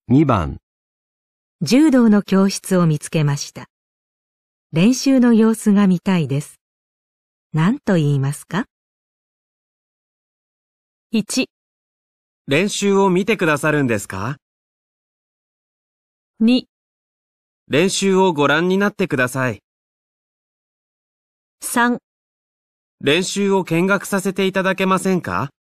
2番、 柔道の教室を見つけました。練習の様子が見たいです。何と言いますか？ 1、 練習を見てくださるんですか？ 2、 練習をご覧になってください。 3、 練習を見学させていただけませんか？